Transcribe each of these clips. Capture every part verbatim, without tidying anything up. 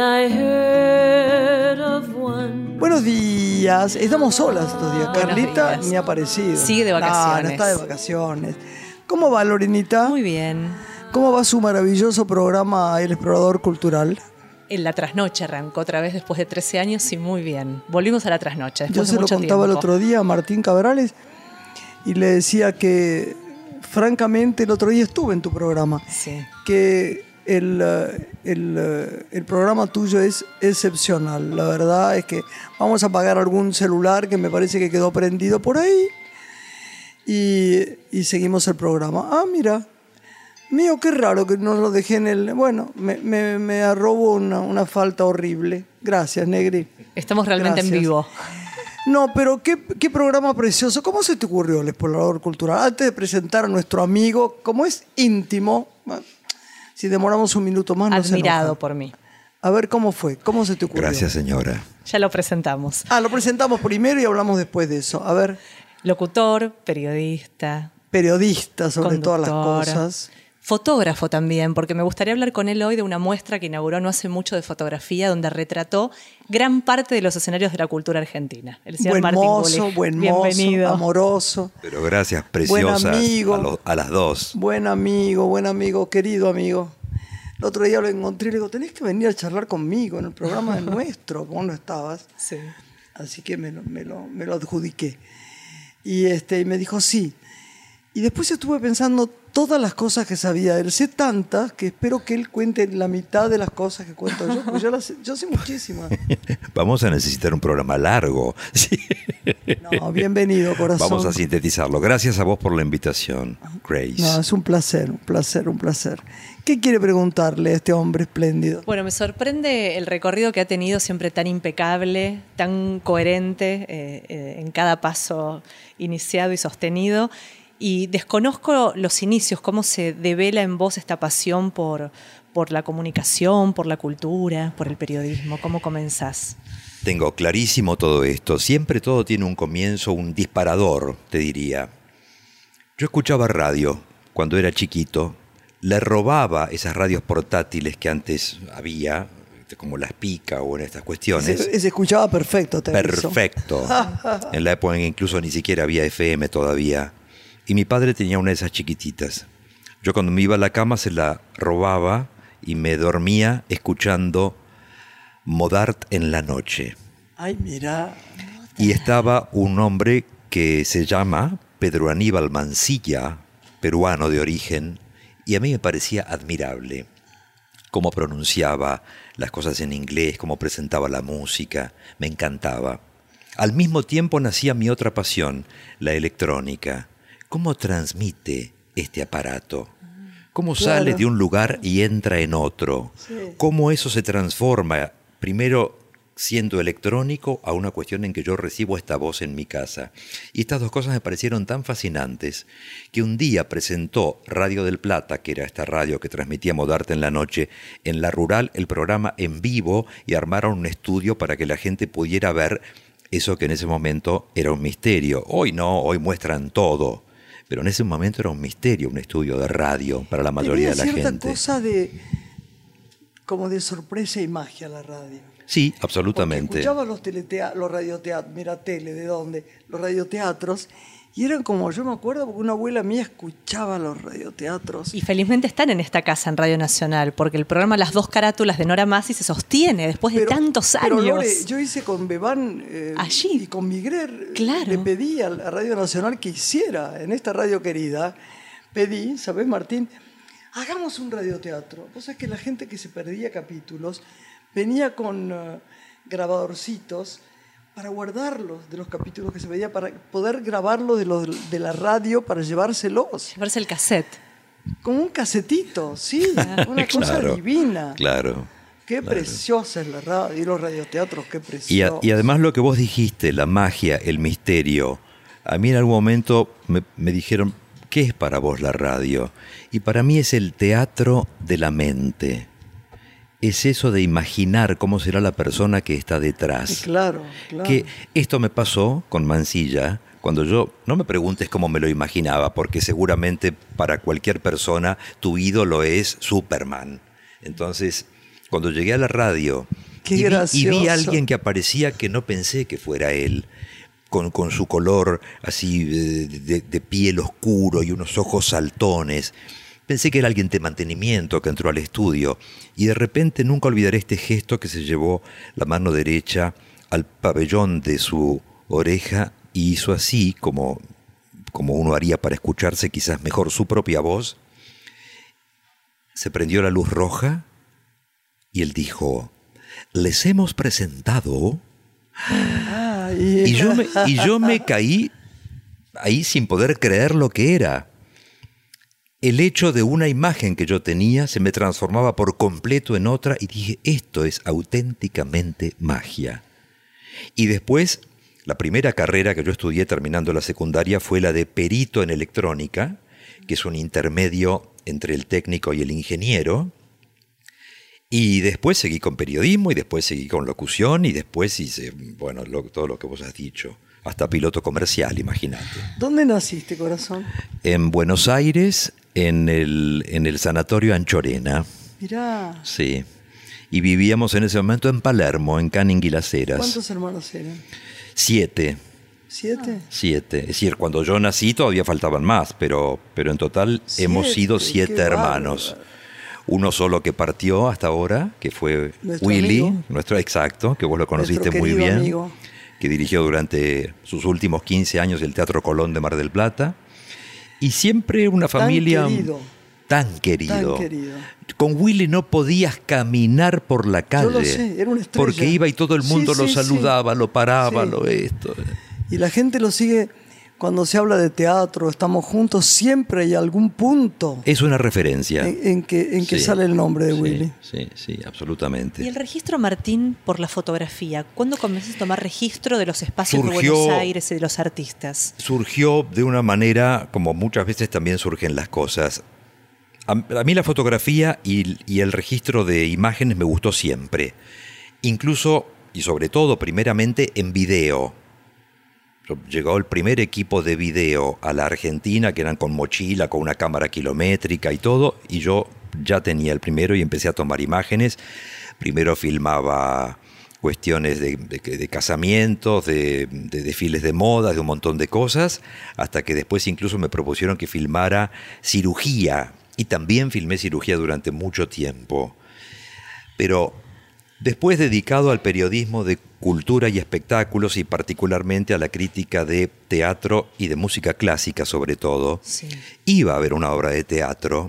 I heard of one. Buenos días. Estamos solas estos días. Buenos Carlita días. ni ha aparecido. Sigue de vacaciones. No, no está de vacaciones. ¿Cómo va, Lorenita? Muy bien. ¿Cómo va su maravilloso programa El Explorador Cultural? En la trasnoche arrancó otra vez después de trece años y muy bien. Volvimos a la trasnoche después Yo de se lo mucho contaba el tiempo. otro día a Martín Cabrales y le decía que, francamente, el otro día estuve en tu programa, Sí. que el, eh, el, eh, el programa tuyo es excepcional. La verdad es que vamos a apagar algún celular que me parece que quedó prendido por ahí y, y seguimos el programa. Ah, mira. Mío, qué raro que no lo dejé en el... Bueno, me, me, me arrobo una, una falta horrible. Gracias, Negri. Estamos realmente Gracias. en vivo. No, pero qué, qué programa precioso. ¿Cómo se te ocurrió el Explorador Cultural? Antes de presentar a nuestro amigo, como es íntimo, si demoramos un minuto más no se Admirado enoja. por mí. A ver, ¿cómo fue? ¿Cómo se te ocurrió? Gracias, señora. Ya lo presentamos. Ah, lo presentamos primero y hablamos después de eso. A ver, Locutor, periodista, periodista sobre todas las conductor, cosas. fotógrafo también, porque me gustaría hablar con él hoy de una muestra que inauguró no hace mucho de fotografía, donde retrató gran parte de los escenarios de la cultura argentina. El señor Buen Martín mozo, Gulich. buen Bienvenido. mozo, amoroso. Pero gracias, preciosas, Buen amigo. a, lo- a las dos. Buen amigo, buen amigo, querido amigo. El otro día lo encontré y le digo, tenés que venir a charlar conmigo en el programa de nuestro, vos no estabas. Sí. Así que me lo, me lo, me lo adjudiqué. Y, este, y me dijo, sí. Y después estuve pensando todas las cosas que sabía de él. Sé tantas que espero que él cuente la mitad de las cosas que cuento yo, porque yo, las sé, yo sé muchísimas. Vamos a necesitar un programa largo. Sí. No, bienvenido, corazón. Vamos a sintetizarlo. Gracias a vos por la invitación, Grace. No, es un placer, un placer, un placer. ¿Qué quiere preguntarle a este hombre espléndido? Bueno, me sorprende el recorrido que ha tenido, siempre tan impecable, tan coherente eh, eh, en cada paso iniciado y sostenido. Y desconozco los inicios, cómo se devela en vos esta pasión por, por la comunicación, por la cultura, por el periodismo. ¿Cómo comenzás? Tengo clarísimo todo esto. Siempre todo tiene un comienzo, un disparador, te diría. Yo escuchaba radio cuando era chiquito. Le robaba esas radios portátiles que antes había, como las Pica o en estas cuestiones. Se, se escuchaba perfecto, te aviso. Perfecto. En la época en que incluso ni siquiera había F M todavía. Y mi padre tenía una de esas chiquititas. Yo cuando me iba a la cama se la robaba y me dormía escuchando Modart en la noche. Ay, mira. Y estaba un hombre que se llama Pedro Aníbal Mansilla, peruano de origen, y a mí me parecía admirable cómo pronunciaba las cosas en inglés, cómo presentaba la música, me encantaba. Al mismo tiempo nacía mi otra pasión, la electrónica. ¿Cómo transmite este aparato? ¿Cómo Claro. sale de un lugar y entra en otro? Sí. ¿Cómo eso se transforma, primero siendo electrónico, a una cuestión en que yo recibo esta voz en mi casa? Y estas dos cosas me parecieron tan fascinantes que un día presentó Radio del Plata, que era esta radio que transmitía Modarte en la noche, en La Rural, el programa en vivo, y armaron un estudio para que la gente pudiera ver eso que en ese momento era un misterio. Hoy no, hoy muestran todo. Pero en ese momento era un misterio, un estudio de radio para la mayoría Tenía de la cierta gente. cosa de como de sorpresa y magia la radio. Sí, Porque absolutamente. escuchaba los teletea los radioteatros, mira tele, ¿de dónde? Los radioteatros, y eran como, yo me acuerdo porque una abuela mía escuchaba los radioteatros. Y felizmente están en esta casa en Radio Nacional, porque el programa Las Dos Carátulas de Nora Masi se sostiene después de Pero- tantos pero, años. Lore, yo hice con Bebán eh, Allí. y con Migrer, eh, Claro. le pedí a la Radio Nacional que hiciera, en esta radio querida, pedí, ¿sabes, Martín? Hagamos un radioteatro. Vos sabés que la gente que se perdía capítulos venía con eh, grabadorcitos para guardarlos de los capítulos que se veía, para poder grabarlos de, los, de la radio para llevárselos. Llevarse el cassette. Como un casetito, sí, una cosa Claro, divina. Claro. Qué claro. preciosa es la radio y los radioteatros, qué Y, precioso. a- y además lo que vos dijiste, la magia, el misterio. A mí en algún momento me, me dijeron, ¿qué es para vos la radio? Y para mí es el teatro de la mente. Es eso de imaginar cómo será la persona que está detrás. Claro, claro. Que esto me pasó con Mansilla, cuando yo, no me preguntes cómo me lo imaginaba, porque seguramente para cualquier persona tu ídolo es Superman. Entonces, Cuando llegué a la radio Qué y, vi, y vi gracioso. a alguien que aparecía que no pensé que fuera él, con, con su color así de, de, de piel oscuro y unos ojos saltones. Pensé que era alguien de mantenimiento que entró al estudio y de repente nunca olvidaré este gesto que se llevó la mano derecha al pabellón de su oreja y hizo así, como, como uno haría para escucharse quizás mejor su propia voz. Se prendió la luz roja y él dijo: les hemos presentado... Ay, Y yo, me, y yo me caí ahí sin poder creer lo que era. El hecho de una imagen que yo tenía se me transformaba por completo en otra y dije, esto es auténticamente magia. Y después, la primera carrera que yo estudié terminando la secundaria fue la de perito en electrónica, que es un intermedio entre el técnico y el ingeniero. Y después seguí con periodismo, y después seguí con locución, y después hice, bueno, lo, todo lo que vos has dicho. Hasta piloto comercial, imagínate. ¿Dónde naciste, corazón? En Buenos Aires, en el, en el Sanatorio Anchorena. Mirá, Sí. Y vivíamos en ese momento en Palermo, en Canning y Las Heras. ¿cuántos hermanos eran? Siete. ¿Siete? Siete. Es decir, cuando yo nací todavía faltaban más, pero, pero en total hemos Siete, sido qué siete hermanos. bárbaro. Uno solo que partió hasta ahora, que fue Nuestro Willy, amigo. nuestro exacto, que vos lo conociste Nuestro muy querido bien, amigo. que dirigió durante sus últimos quince años el Teatro Colón de Mar del Plata. Y siempre una familia querido. tan querido. Tan querido. Con Willy no podías caminar por la calle. Yo lo sé, era una estrella. Porque iba y todo el mundo Sí, lo sí, saludaba, sí. lo paraba, Sí. lo esto. Y la gente lo sigue cuando se habla de teatro, estamos juntos, siempre hay algún punto Es una referencia. en, en que, en que Sí. sale el nombre de Sí, Willy. Sí, sí, absolutamente. Y el registro, Martín, por la fotografía. ¿Cuándo comenzaste a tomar registro de los espacios Surgió- de Buenos Aires y de los artistas? Surgió de una manera, como muchas veces también surgen las cosas. A, a mí la fotografía y, y el registro de imágenes me gustó siempre. Incluso, y sobre todo, primeramente, en video. Llegó el primer equipo de video a la Argentina, que eran con mochila, con una cámara kilométrica y todo, y yo ya tenía el primero y empecé a tomar imágenes. Primero filmaba cuestiones de, de, de casamientos, de, de desfiles de moda, de un montón de cosas, hasta que después incluso me propusieron que filmara cirugía, y también filmé cirugía durante mucho tiempo. Pero después dedicado al periodismo de cultura y espectáculos y particularmente a la crítica de teatro y de música clásica sobre todo, Sí. iba a ver una obra de teatro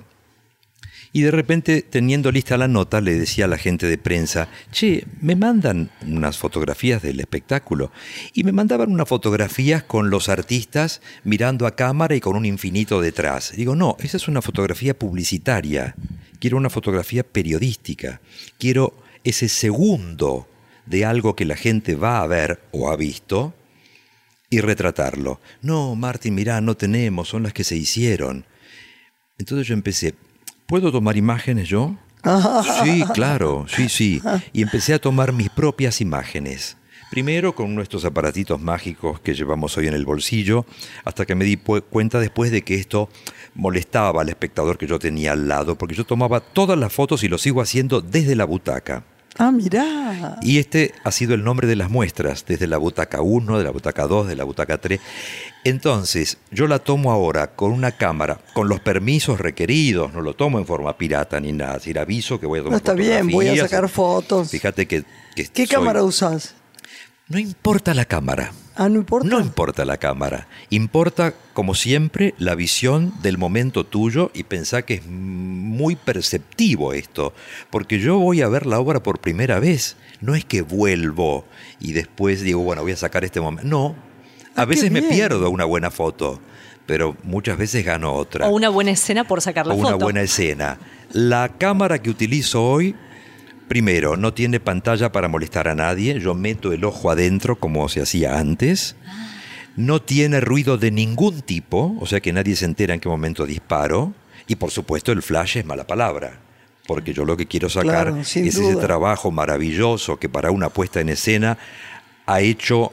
y de repente, teniendo lista la nota, le decía a la gente de prensa, che, me mandan unas fotografías del espectáculo. Y me mandaban unas fotografías con los artistas mirando a cámara y con un infinito detrás. Digo, no, esa es una fotografía publicitaria. Quiero una fotografía periodística. Quiero ese segundo de algo que la gente va a ver o ha visto y retratarlo. No, Martín, mirá, no tenemos, son las que se hicieron. Entonces yo empecé, ¿puedo tomar imágenes yo? Sí, claro, sí, sí. Y empecé a tomar mis propias imágenes. Primero con nuestros aparatitos mágicos que llevamos hoy en el bolsillo, hasta que me di pu- cuenta después de que esto molestaba al espectador que yo tenía al lado, porque yo tomaba todas las fotos y lo sigo haciendo desde la butaca. Ah, mirá. Y este ha sido el nombre de las muestras, desde la butaca uno, de la butaca dos, de la butaca tres. Entonces, yo la tomo ahora con una cámara, con los permisos requeridos, no lo tomo en forma pirata ni nada, si aviso que voy a tomar No, está bien, voy a fotografías. sacar fotos. Fíjate que... que ¿Qué soy- cámara usás? No importa la cámara. Ah, no importa. No importa la cámara. Importa, como siempre, la visión del momento tuyo y pensá que es muy perceptivo esto. Porque yo voy a ver la obra por primera vez. No es que vuelvo y después digo, bueno, voy a sacar este momento. No. A Ah, qué veces me bien. pierdo una buena foto, pero muchas veces gano otra. O una buena escena por sacar la O foto. una buena escena. La cámara que utilizo hoy, primero, no tiene pantalla para molestar a nadie. Yo meto el ojo adentro como se hacía antes. No tiene ruido de ningún tipo, o sea que nadie se entera en qué momento disparo. Y por supuesto el flash es mala palabra, porque yo lo que quiero sacar Claro, sin es ese duda. trabajo maravilloso que para una puesta en escena ha hecho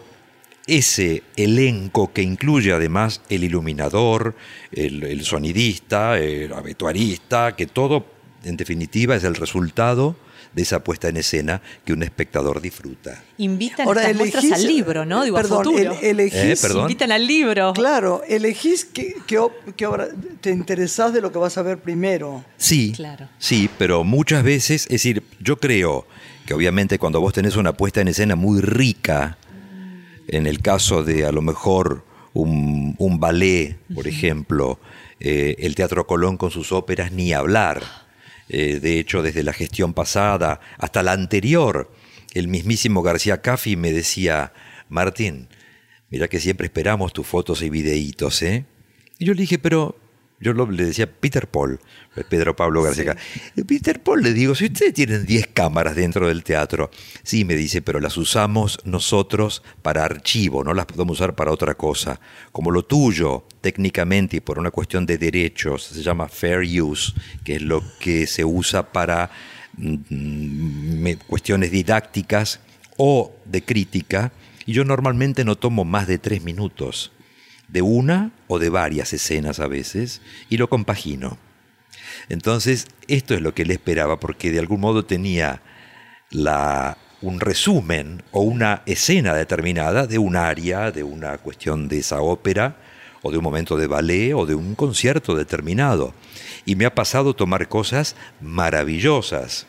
ese elenco que incluye además el iluminador, el, el sonidista, el vestuarista, que todo en definitiva es el resultado de esa puesta en escena que un espectador disfruta. Invitan Ahora, estas muestras elegís- al libro, ¿no? Digo, perdón, a futuro. el- elegís, Eh, perdón. Invitan al libro. Claro, elegís qué, qué, ob- qué obra te interesás de lo que vas a ver primero. Sí, Claro. sí, pero muchas veces, es decir, yo creo que obviamente cuando vos tenés una puesta en escena muy rica, en el caso de a lo mejor un, un ballet, por ejemplo, eh, el Teatro Colón con sus óperas, ni hablar. Eh, de hecho, desde la gestión pasada hasta la anterior, el mismísimo García Caffi me decía, Martín, mira que siempre esperamos tus fotos y videitos, ¿eh? Y yo le dije, pero... Yo lo- le decía Peter Paul, Pedro Pablo García. Sí. Peter Paul, le digo, si ustedes tienen diez cámaras dentro del teatro, sí, me dice, pero las usamos nosotros para archivo, no las podemos usar para otra cosa. Como lo tuyo, técnicamente y por una cuestión de derechos, se llama fair use, que es lo que se usa para mm, cuestiones didácticas o de crítica, y yo normalmente no tomo más de tres minutos. De una o de varias escenas a veces, y lo compagino. Entonces, esto es lo que él esperaba, porque de algún modo tenía la, un resumen o una escena determinada de un área, de una cuestión de esa ópera, o de un momento de ballet, o de un concierto determinado. Y me ha pasado tomar cosas maravillosas,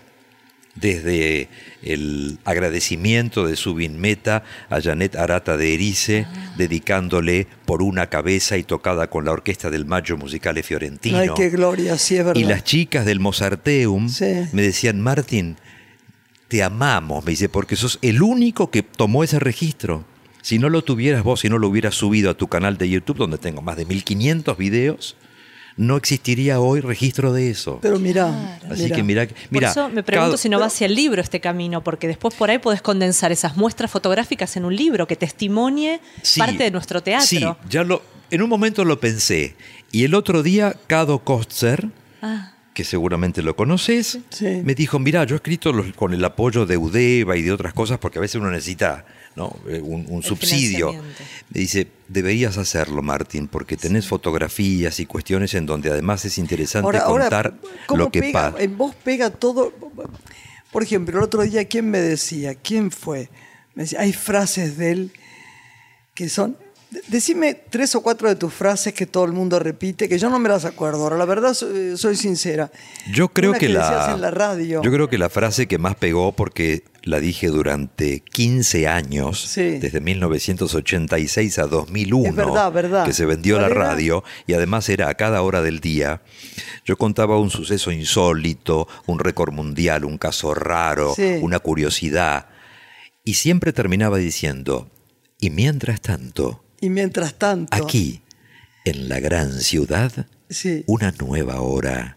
desde el agradecimiento de Zubin Mehta a Janet Arata de Erice, ah. dedicándole Por una cabeza y tocada con la orquesta del Maggio Musicale Fiorentino. Ay, qué gloria, sí, es verdad. Y las chicas del Mozarteum sí. me decían, Martín, te amamos, me dice, porque sos el único que tomó ese registro. Si no lo tuvieras vos, si no lo hubieras subido a tu canal de YouTube, donde tengo más de mil quinientos videos, no existiría hoy registro de eso. Pero mirá, claro. Así mirá. que mirá, mirá. Por eso me pregunto cada, si no va hacia el libro este camino, porque después por ahí podés condensar esas muestras fotográficas en un libro que testimonie sí, parte de nuestro teatro. Sí, ya lo, en un momento lo pensé. Y el otro día, Cado Kostzer, Ah. que seguramente lo conoces, sí. me dijo, mirá, yo he escrito los, con el apoyo de Udeva y de otras cosas, porque a veces uno necesita, ¿no?, un, un subsidio. Me dice, deberías hacerlo, Martín, porque tenés sí. fotografías y cuestiones en donde además es interesante ahora, contar ahora, ¿cómo lo que pega, pasa. En vos pega todo. Por ejemplo, el otro día, ¿quién me decía? ¿Quién fue? Me decía, hay frases de él que son... Decime tres o cuatro de tus frases que todo el mundo repite, que yo no me las acuerdo. Ahora, la verdad, soy, soy sincera. Yo creo Una que, que la, decías en la radio. Yo creo que la frase que más pegó, porque la dije durante quince años, sí. desde mil novecientos ochenta y seis a dos mil uno, es verdad, verdad. que se vendió la era? radio, y además era a cada hora del día. Yo contaba un suceso insólito, un récord mundial, un caso raro, sí. una curiosidad, y siempre terminaba diciendo, y mientras tanto... Y mientras tanto... Aquí, en la gran ciudad, sí. una nueva hora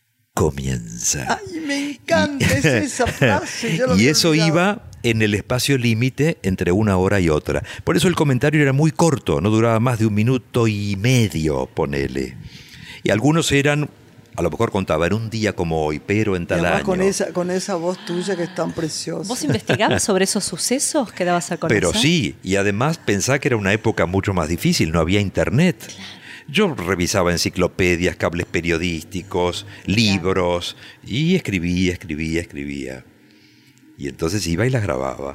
comienza. ¡Ay, me encanta y, esa frase! Yo lo y había eso olvidado. iba en el espacio límite entre una hora y otra. Por eso el comentario era muy corto, no duraba más de un minuto y medio, ponele. Y algunos eran... A lo mejor contaba, en un día como hoy, pero en tal año. Con esa, con esa voz tuya que es tan preciosa. ¿Vos investigabas sobre esos sucesos que dabas a conocer? Pero sí, y además pensá que era una época mucho más difícil, no había internet. Claro. Yo revisaba enciclopedias, cables periodísticos, libros, claro. y escribía, escribía, escribía. Y entonces iba y las grababa.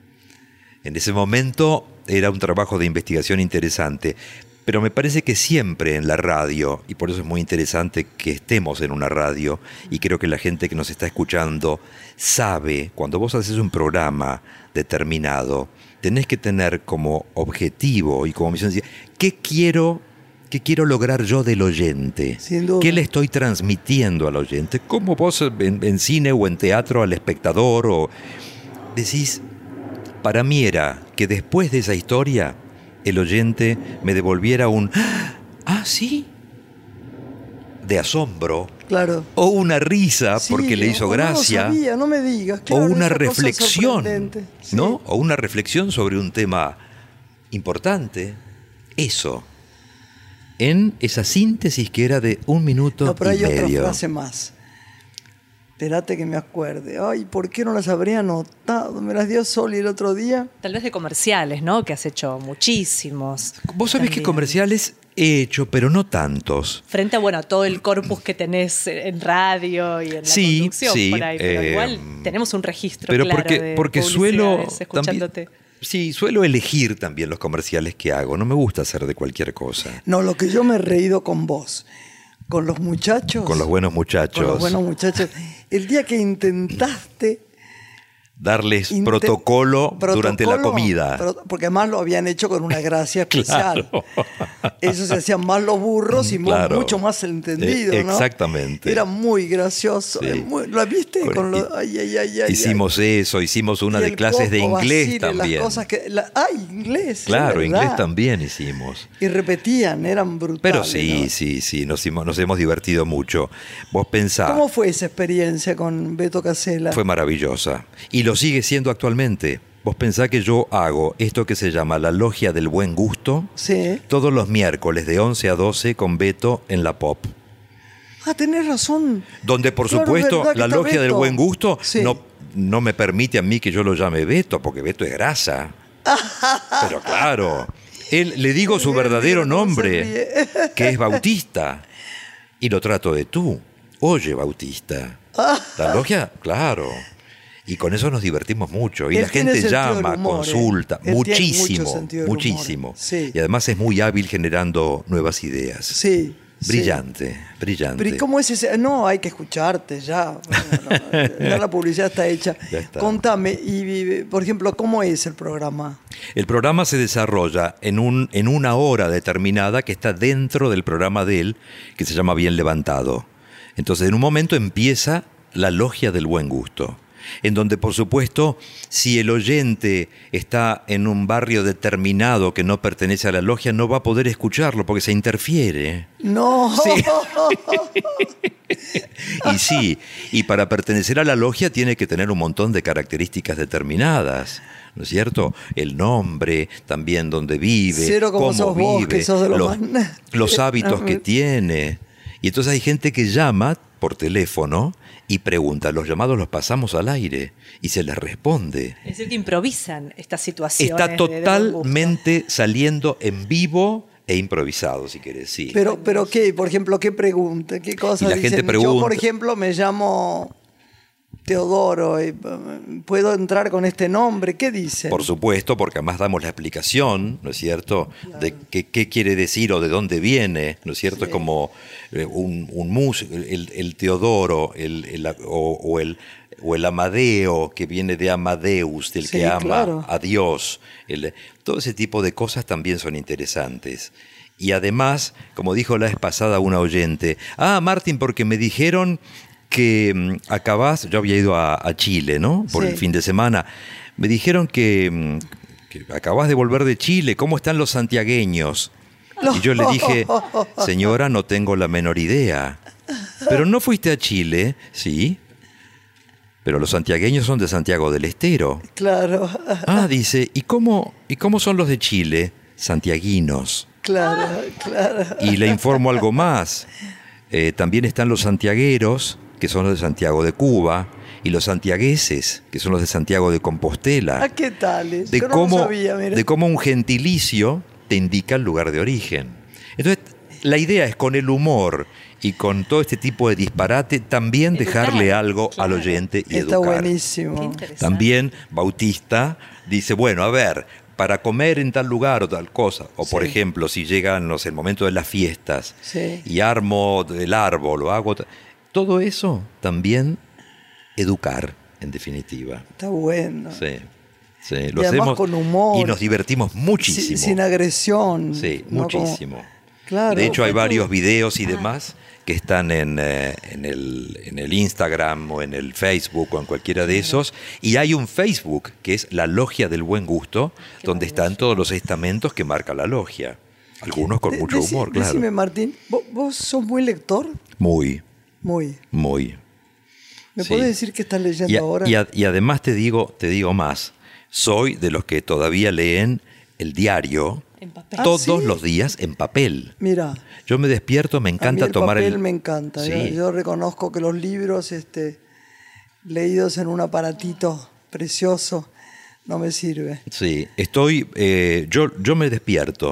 En ese momento era un trabajo de investigación interesante. Pero me parece que siempre en la radio, y por eso es muy interesante que estemos en una radio, y creo que la gente que nos está escuchando sabe, cuando vos haces un programa determinado, tenés que tener como objetivo y como misión, ¿qué quiero, qué quiero lograr yo del oyente? Sin duda. ¿Qué le estoy transmitiendo al oyente? ¿Cómo vos en, en cine o en teatro al espectador? O decís, para mí era que después de esa historia... el oyente me devolviera un «¡Ah, sí!» de asombro, claro. o una risa sí, porque le hizo gracia, no, lo sabía, no me digas, claro, o una reflexión, sí. ¿no? O una reflexión sobre un tema importante. Eso, en esa síntesis que era de un minuto no, pero y hay medio. Otra frase más. Esperate que me acuerde. Ay, ¿por qué no las habría anotado? Me las dio Soli el otro día. Tal vez de comerciales, ¿no? Que has hecho muchísimos. Vos sabés que comerciales He hecho, pero no tantos. Frente a, bueno, a todo el corpus que tenés en radio y en la Sí, conducción sí, por ahí, pero eh, igual tenemos un registro Pero claro porque, de porque suelo publicidades escuchándote. también, sí, suelo elegir también los comerciales que hago. No me gusta hacer de cualquier cosa. No, lo que yo me he reído con vos, con los muchachos. Con los buenos muchachos. Con los buenos muchachos. El día que intentaste... Darles inte- protocolo, durante la protocolo, comida. pro- porque además lo habían hecho con una gracia especial. Claro. Ellos se hacían más los burros y vos Claro. mucho más el entendido, Eh, ¿no? exactamente. Era muy gracioso. Sí. eh, muy- ¿Lo viste? Con- Con lo- ay, ay, ay, ay, Hicimos eso, hicimos ay. una Y de el clases de Coco inglés Basile, también. Las cosas que, la- ah, inglés. es Claro, verdad. inglés también hicimos. Y repetían, eran brutales. Pero sí, ¿no? sí, sí, nos hemos, nos hemos divertido mucho. Vos pensá, ¿Cómo fue esa experiencia con Beto Casella? fue maravillosa. Y lo sigue siendo actualmente. Vos pensá que yo hago esto que se llama la Logia del Buen Gusto Sí. todos los miércoles de once a doce con Beto en la Pop. Ah, tenés razón. Donde, por Claro, supuesto, ¿verdad que la está Logia del Beto? Buen Gusto Sí. no, no me permite a mí que yo lo llame Beto, porque Beto es grasa. Pero claro, él, le digo su Mira, verdadero mira cómo se nombre, ríe. que es Bautista, y lo trato de tú. Oye, Bautista. La Logia, claro. Y con eso nos divertimos mucho. Y Él la tiene gente sentido del llama, humor, consulta, ¿eh? Él tiene mucho muchísimo, sentido del humor. muchísimo. Sí. Y además es muy hábil generando nuevas ideas. Sí. sí. Brillante, brillante. Pero ¿y cómo es ese? No, hay que escucharte ya. Bueno, no, ya la publicidad está hecha. Ya está. Contame, y, y, por ejemplo, ¿cómo es el programa? El programa se desarrolla en, un, en una hora determinada que está dentro del programa de él, que se llama Bien Levantado. Entonces, en un momento empieza la Logia del Buen Gusto, en donde, por supuesto, si el oyente está en un barrio determinado que no pertenece a la logia, no va a poder escucharlo porque se interfiere. No. Sí. Y sí, y para pertenecer a la logia tiene que tener un montón de características determinadas, ¿no es cierto? El nombre, también dónde vive, Cero como cómo sos vos, vive, que sos de lo los, más- los hábitos que tiene. Y entonces hay gente que llama por teléfono y pregunta, los llamados los pasamos al aire y se les responde. Es decir, que improvisan estas situaciones. Está de- de buen gusto. totalmente saliendo en vivo e improvisado, si querés, sí. Pero, pero ¿qué? Por ejemplo, ¿qué pregunta? ¿Qué cosas Y la dicen? gente Yo, pregunta- por ejemplo, me llamo Teodoro. y, ¿Puedo entrar con este nombre? ¿Qué dicen? Por supuesto, porque además damos la explicación, ¿no es cierto?, de qué, qué quiere decir o de dónde viene, ¿no es cierto? Es como eh, un, un músico, el, el Teodoro, el, el- o, o el, o el Amadeo, que viene de Amadeus, del Sí, que ama claro. a Dios. El- todo ese tipo de cosas también son interesantes. Y además, como dijo la vez pasada una oyente, ah, Martín, porque me dijeron que mm, acabás, yo había ido a, a Chile, ¿no? Por Sí. el fin de semana. Me dijeron que, mm, que acabás de volver de Chile, ¿cómo están los santiagueños? Y yo le dije, señora, no tengo la menor idea. Pero no fuiste a Chile, sí. Pero los santiagueños son de Santiago del Estero. Claro, Ah, dice, ¿y cómo, ¿y cómo son los de Chile? Santiaguinos. claro, claro. Y le informo algo más. Eh, también están los santiagueros, que son los de Santiago de Cuba, y los santiagueses, que son los de Santiago de Compostela. ¿A qué tales? De Yo no cómo, lo sabía, mira. de cómo un gentilicio te indica el lugar de origen. Entonces, la idea es con el humor y con todo este tipo de disparate también Educar, dejarle algo al claro. oyente y Está educar. buenísimo. Qué interesante. También Bautista dice, bueno, a ver, para comer en tal lugar o tal cosa, o por Sí. ejemplo, si llegan no sé, el momento de las fiestas Sí. y armo el árbol o hago... ta- Todo eso también educar, en definitiva. Está bueno. Sí, sí, lo Y además hacemos con humor. y nos divertimos muchísimo. Sin, sin agresión. Sí, ¿no? Como- muchísimo. Claro. De hecho, hay Fue varios tu- videos y demás que están en, eh, en, el, en el Instagram o en el Facebook o en cualquiera de esos. Y hay un Facebook que es La Logia del Buen Gusto, donde están todos los estamentos que marca la logia. Algunos con De- mucho deci- humor, claro. Decime, Martín, ¿vo- ¿vos sos muy lector? Muy, Muy. muy. ¿Me Sí. podés decir qué estás leyendo Y, a- ahora? y a- y además te digo, te digo más. Soy de los que todavía leen el diario En papel. Ah, todos ¿sí? los días en papel. Mira, Yo me despierto, me a mí encanta el tomar papel el... me encanta. Sí. Yo, yo reconozco que los libros este, leídos en un aparatito precioso no me sirve. Sí, estoy, eh, yo, yo me despierto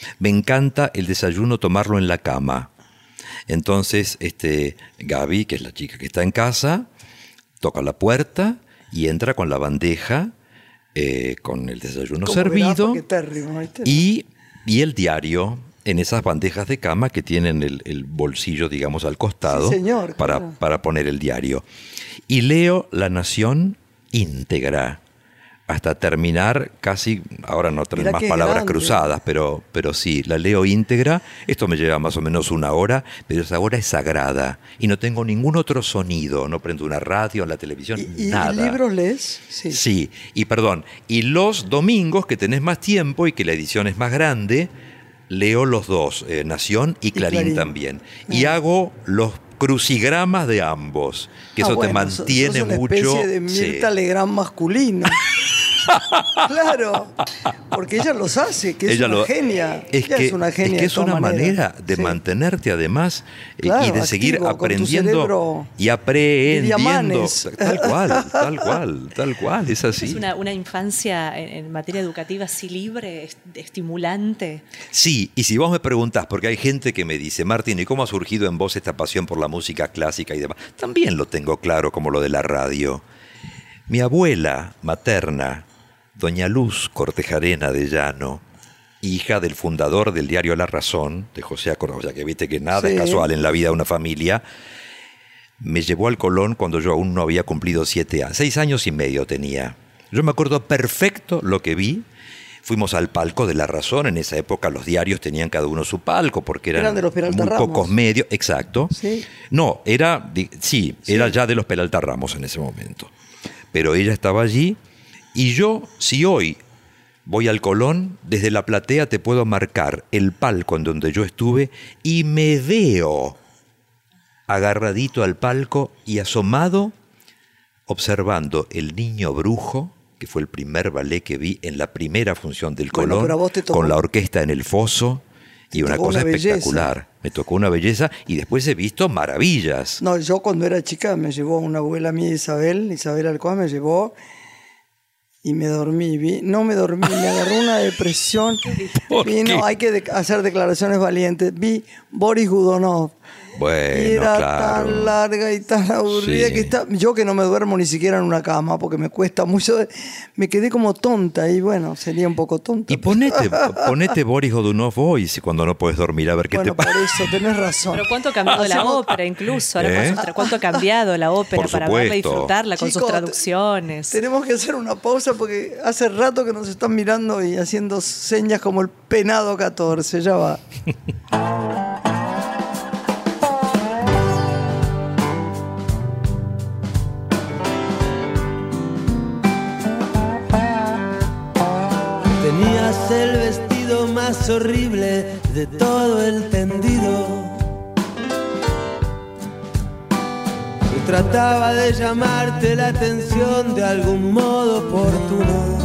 Me encanta el desayuno tomarlo en la cama. Entonces, este, Gaby, que es la chica que está en casa, toca la puerta y entra con la bandeja, eh, con el desayuno Como servido verás, paquetérrimo, ¿viste? y, y el diario en esas bandejas de cama que tienen el, el bolsillo, digamos, al costado, Sí, señor, para, claro. para poner el diario. Y leo La Nación íntegra, hasta terminar casi, ahora no tengo Mirá más qué palabras grande. cruzadas, pero, pero sí, la leo íntegra. Esto me lleva más o menos una hora, pero esa hora es sagrada y no tengo ningún otro sonido, no prendo una radio, la televisión, ¿Y, y nada. libros lees? Sí. Sí, y perdón, y los domingos que tenés más tiempo y que la edición es más grande, leo los dos, eh, Nación y Clarín, Clarín. también. Y hago los crucigramas de ambos, que Ah, eso te bueno, sos- mantiene sos una mucho. especie de Sí. Mirta Legrand masculino. Claro, porque ella los hace, que es Ella una lo- genia. Es Ella que es una es, genia que de es todas una maneras. manera de Sí. mantenerte además eh, Claro, y de seguir activo, con tu aprendiendo cerebro y aprendiendo. Manes. Tal cual, tal cual, tal cual, es así. Es una, una infancia en, en materia educativa así libre, est- estimulante. Sí, y si vos me preguntás, porque hay gente que me dice, Martín, ¿y cómo ha surgido en vos esta pasión por la música clásica y demás? También lo tengo claro como lo de la radio. Mi abuela materna, doña Luz Cortejarena de Llano, hija del fundador del diario La Razón, de José Acordado, o sea que viste que nada Sí. es casual en la vida de una familia, me llevó al Colón cuando yo aún no había cumplido siete años, seis años y medio tenía. Yo me acuerdo perfecto lo que vi. Fuimos al palco de La Razón. En esa época los diarios tenían cada uno su palco porque eran, Eran de los Peralta muy Ramos. pocos medios. Exacto. Sí. No, era, di- sí, era ya de los Peralta Ramos en ese momento. Pero ella estaba allí y yo, si hoy voy al Colón, desde la platea te puedo marcar el palco en donde yo estuve y me veo agarradito al palco y asomado observando El Niño Brujo, que fue el primer ballet que vi en la primera función del Bueno, Colón, pero a vos te tocó- con la orquesta en el foso, y Te una tocó cosa una belleza. espectacular. Me tocó una belleza y después he visto maravillas. No, yo cuando era chica me llevó una abuela mía, Isabel, Isabel Alcoa, me llevó y me dormí. Vi, no me dormí, me agarró una depresión. ¿Por Vi, no, qué? hay que de- hacer declaraciones valientes. Vi Boris Godunov. Bueno, Y era claro. tan larga y tan aburrida Sí. que está, yo que no me duermo ni siquiera en una cama porque me cuesta mucho, me quedé como tonta y bueno, sería un poco tonta. Y ponete, ponete Boris Godunov hoy, si cuando no puedes dormir, a ver qué Bueno, te pasa. por eso, tenés razón. Pero cuánto ha cambiado la Hacemos- ópera incluso, ahora ¿Eh? con sus tra- cuánto ha cambiado la ópera Por para verla y supuesto. disfrutarla con sus Chicos, te- traducciones. Tenemos que hacer una pausa porque hace rato que nos están mirando y haciendo señas como el penado catorce, ya va. Tenías el vestido más horrible de todo el tendido. Y trataba de llamarte la atención de algún modo oportuno.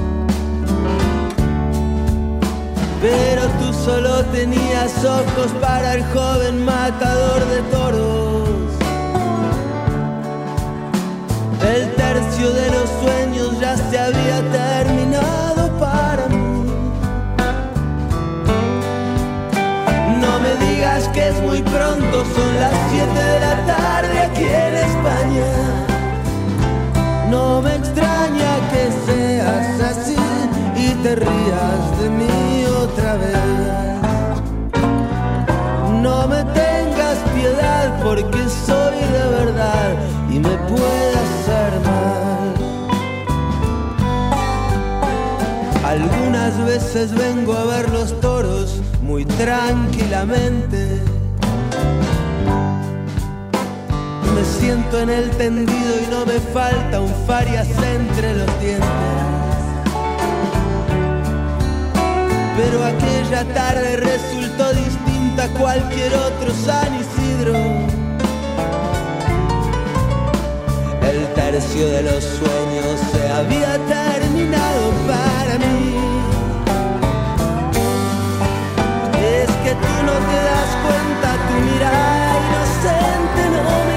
Pero tú solo tenías ojos para el joven matador de toros. El tercio de los sueños ya se había terminado para mí. No me digas que es muy pronto, son las siete de la tarde aquí en España. No me extraña que seas así y te rías de mí otra vez. No me tengas piedad porque soy de verdad y me puede hacer mal. Algunas veces vengo a ver los toros muy tranquilamente. Me siento en el tendido y no me falta un farias entre los dientes. Pero aquella tarde resultó distinta a cualquier otro San Isidro. El tercio de los sueños se había terminado para mí. Es que tú no te das cuenta, tu mirada inocente no me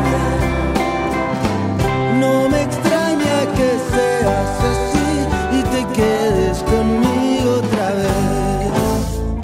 engaña. No me extraña que seas así y te quedes conmigo otra vez.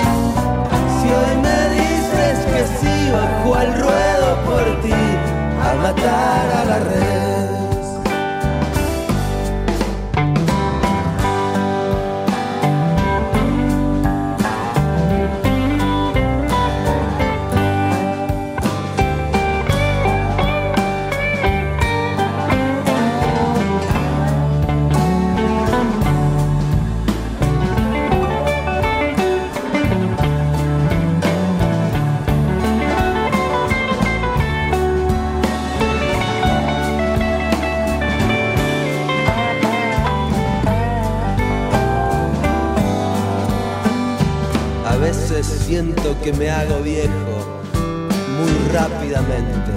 siento que me hago viejo muy rápidamente.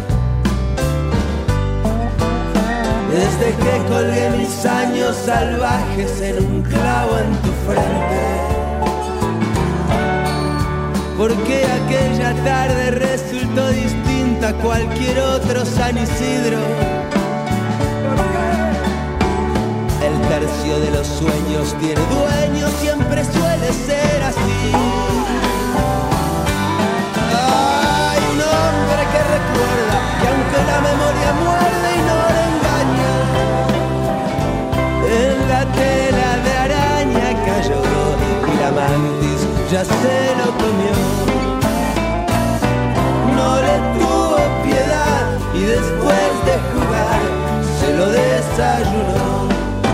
Desde que colgué mis años salvajes en un clavo en tu frente. Porque aquella tarde resultó distinta a cualquier otro San Isidro. El tercio de los sueños tiene dueño, siempre suele ser así. Hay un hombre que recuerda, y aunque la memoria muerde y no le engaña, en la tela de araña cayó y la mantis ya se lo comió. No le tuvo piedad y después de jugar se lo desayunó.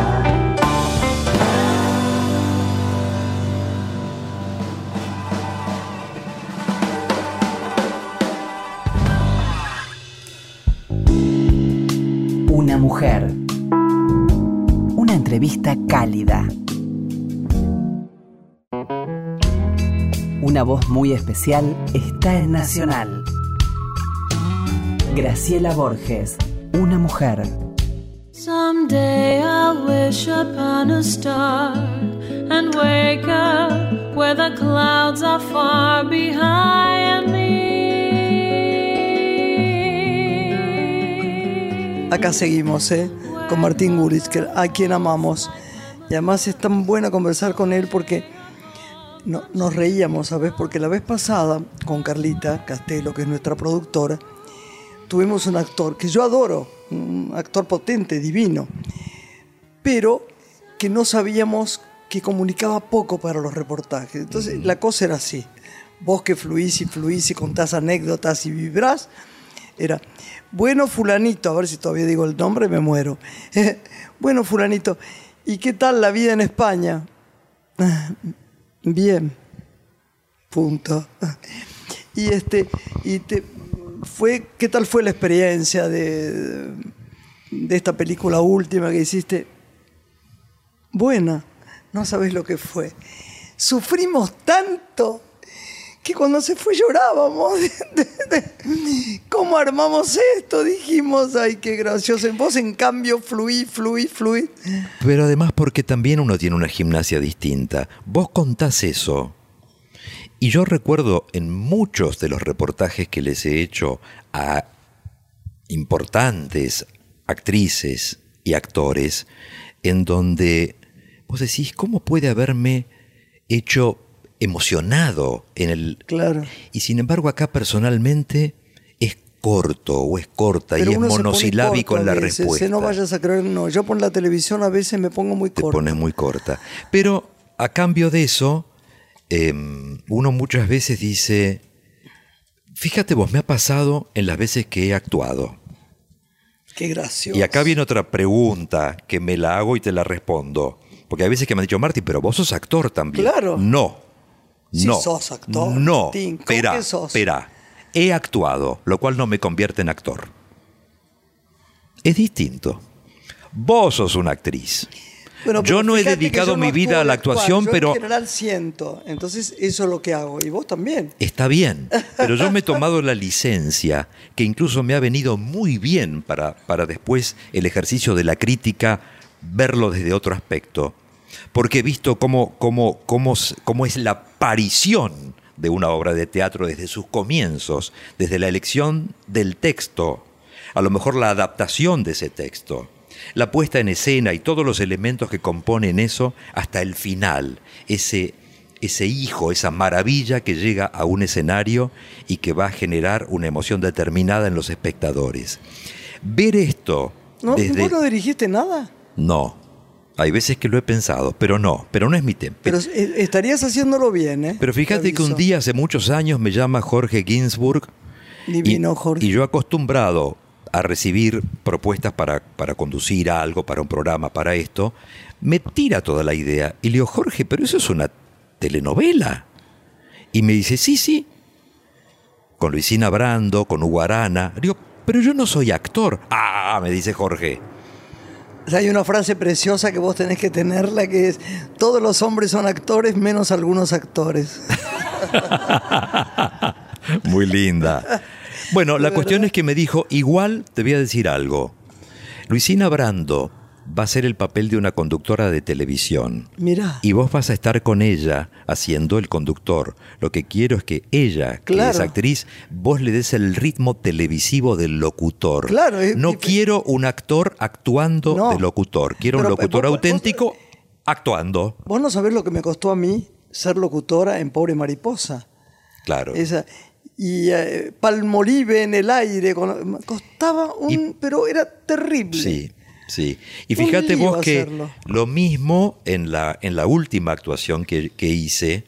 Una mujer. Una entrevista cálida. Una voz muy especial está en Nacional. Graciela Borges, una mujer. Someday I'll wish upon a star and wake up where the clouds are far behind me. Acá seguimos, ¿eh? Con Martín Gurich, que, a quien amamos. Y además es tan bueno conversar con él porque no, nos reíamos, ¿sabes? Porque la vez pasada, con Carlita Castelo, que es nuestra productora, tuvimos un actor que yo adoro, un actor potente, divino, pero que no sabíamos que comunicaba poco para los reportajes. Entonces la cosa era así. Vos que fluís y fluís y contás anécdotas y vibrás, era, bueno, fulanito, a ver si todavía digo el nombre, me muero. Bueno, fulanito, ¿y qué tal la vida en España? Bien. Punto. Y este, y te, fue, ¿qué tal fue la experiencia de, de esta película última que hiciste? Buena, no sabés lo que fue. Sufrimos tanto que cuando se fue llorábamos. De, de, de, ¿Cómo armamos esto? Dijimos, ay, qué gracioso. Vos, en cambio, fluí, fluí, fluí. Pero además porque también uno tiene una gimnasia distinta. Vos contás eso. Y yo recuerdo en muchos de los reportajes que les he hecho a importantes actrices y actores, en donde vos decís, ¿cómo puede haberme hecho emocionado en el... Claro. Y sin embargo acá personalmente es corto o es corta. Pero y es monosilábico en la respuesta. No vayas a creer, no. Yo por la televisión a veces me pongo muy corta. Te pones muy corta. Pero a cambio de eso, eh, uno muchas veces dice, fíjate vos, me ha pasado en las veces que he actuado. Qué gracioso. Y acá viene otra pregunta que me la hago y te la respondo. Porque hay veces que me han dicho, Martín, pero vos sos actor también. Claro. No. Sí, no, sos actor. No, espera, espera. He actuado, lo cual no me convierte en actor. Es distinto. Vos sos una actriz. Bueno, yo no he dedicado no mi vida a la actuación, yo pero... en general siento. Entonces eso es lo que hago. Y vos también. Está bien, pero yo me he tomado la licencia, que incluso me ha venido muy bien para, para después el ejercicio de la crítica, verlo desde otro aspecto. Porque he visto cómo, cómo, cómo, cómo es la aparición de una obra de teatro desde sus comienzos, desde la elección del texto, a lo mejor la adaptación de ese texto, la puesta en escena y todos los elementos que componen eso, hasta el final, ese, ese hijo, esa maravilla que llega a un escenario y que va a generar una emoción determinada en los espectadores. Ver esto ¿No, desde... ¿Vos no dirigiste nada? No. Hay veces que lo he pensado, pero no, pero no es mi tema. Pero estarías haciéndolo bien, ¿eh? Pero fíjate que un día, hace muchos años, me llama Jorge Ginsburg. Divino, y, Jorge. Y yo acostumbrado a recibir propuestas para, para conducir algo, para un programa, para esto, me tira toda la idea. Y le digo, Jorge, pero eso es una telenovela. Y me dice, sí, sí. Con Luisina Brando, con Hugo Arana. Le digo, pero yo no soy actor. Ah, me dice Jorge. Hay una frase preciosa que vos tenés que tenerla, que es: todos los hombres son actores menos algunos actores. Muy linda. Bueno, la cuestión es que me dijo, igual te voy a decir algo. Luisina Brando va a ser el papel de una conductora de televisión. Mirá. Y vos vas a estar con ella haciendo el conductor. Lo que quiero es que ella, que Claro. es actriz, vos le des el ritmo televisivo del locutor. Claro, es- No es- quiero un actor actuando No. de locutor. Quiero Pero, un locutor vos- vos- auténtico actuando. Vos no sabés lo que me costó a mí ser locutora en Pobre Mariposa. Claro. Esa, y eh, Palmolive en el aire. Con, me costaba un... Y- pero era terrible. Sí, sí. Y Un fíjate lío vos que hacerlo. lo mismo en la, en la última actuación que, que hice,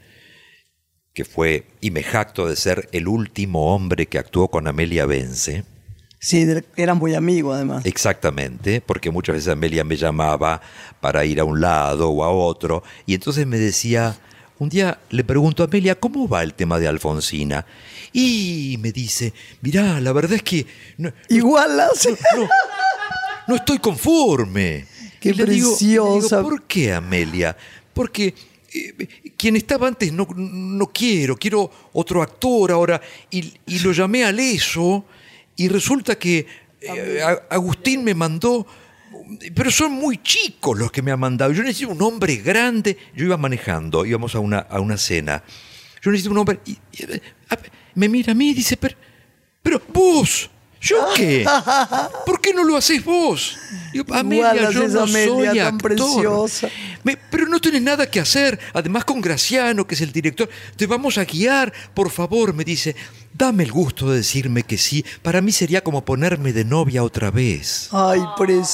que fue, y me jacto de ser el último hombre que actuó con Amelia Bence. Sí, de- eran muy amigos además. Exactamente, porque muchas veces Amelia me llamaba para ir a un lado o a otro, y entonces me decía, un día le pregunto a Amelia, ¿cómo va el tema de Alfonsina? Y me dice, mirá, la verdad es que no, Igual hace. no, no estoy conforme. Qué Y le digo- preciosa. le digo, ¿por qué, Amelia? Porque eh, quien estaba antes no, no quiero, quiero otro actor ahora. Y, y lo llamé al eso y resulta que eh, a- Agustín me mandó, pero son muy chicos los que me han mandado. Yo necesito un hombre grande. Yo iba manejando, íbamos a una, a una cena. Yo necesito un hombre... y- y, eh, a- me mira a mí y dice, pero, pero vos... ¿Yo qué? ¿Por qué no lo haces vos? Digo, Amelia, Igual yo haces no Amelia, soy tan actor. preciosa. Me- pero no tenés nada que hacer. Además con Graciano, que es el director, te vamos a guiar. Por favor, me dice, dame el gusto de decirme que sí. Para mí sería como ponerme de novia otra vez. Ay,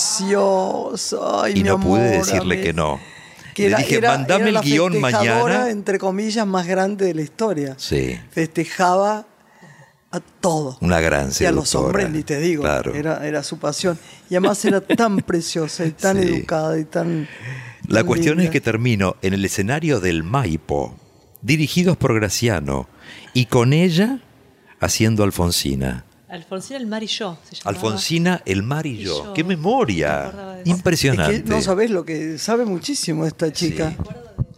preciosa. Ay, Y mi no pude amor, decirle Amelia. que no. Que Le era- dije, era- mandame era el la guión festejadora, mañana. entre comillas, más grande de la historia. Sí, Festejaba a todo. una gran Y a los seductora. hombres ni te digo. Claro. Era, era su pasión. Y además era tan preciosa y tan Sí. educada y tan. La tan cuestión es linda. que termino en el escenario del Maipo, dirigidos por Graciano, y con ella haciendo Alfonsina. Alfonsina, el mar y yo. Se llamaba. Alfonsina, el mar y Y yo. yo. ¡Qué Me memoria! acordaba de eso. Impresionante. Es que no sabés lo que sabe muchísimo esta chica. Sí.